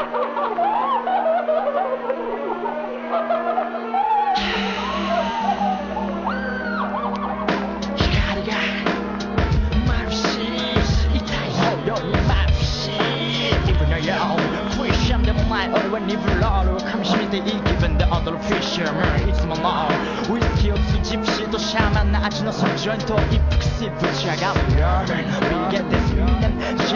俺はニブラール噛みしめていい気分で踊るフィッシャーマンいつものウイスキーをつくジプシーとシャーマンな味のそのジョイントを一服しぶち上がるよ We get this